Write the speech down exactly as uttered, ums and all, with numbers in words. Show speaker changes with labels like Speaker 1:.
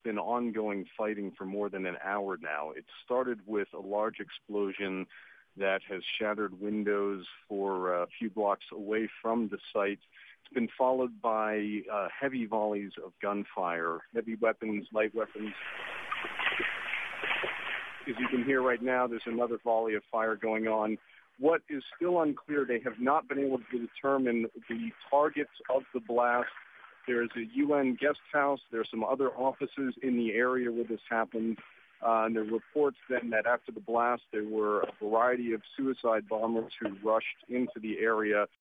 Speaker 1: been ongoing fighting for more than an hour now. It started with a large explosion that has shattered windows for a few blocks away from the site. It's been followed by uh, heavy volleys of gunfire, heavy weapons, light weapons. As you can hear right now, there's another volley of fire going on. What is still unclear, they have not been able to determine the targets of the blast. There is a U N guest house. There are some other offices in the area where this happened. Uh, and there are reports then that after the blast, there were a variety of suicide bombers who rushed into the area